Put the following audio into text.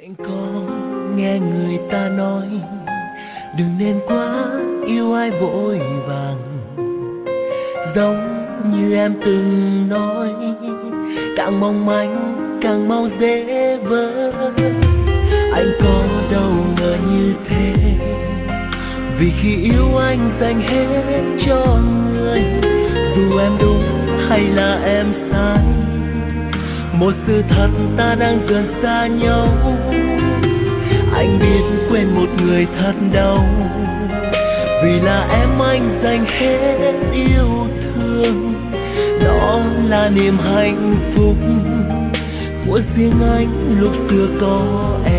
Anh có nghe người ta nói đừng nên quá yêu ai vội vàng, giống như em từng nói, càng mong manh càng mau dễ vỡ. Anh có đâu ngờ như thế, vì khi yêu anh dành hết cho người, dù em đúng hay là em sai, một sự thật ta đang dần xa nhau. Anh biết quên một người thật đau, vì là em anh dành hết yêu thương. Đó là niềm hạnh phúc của riêng anh lúc xưa có em.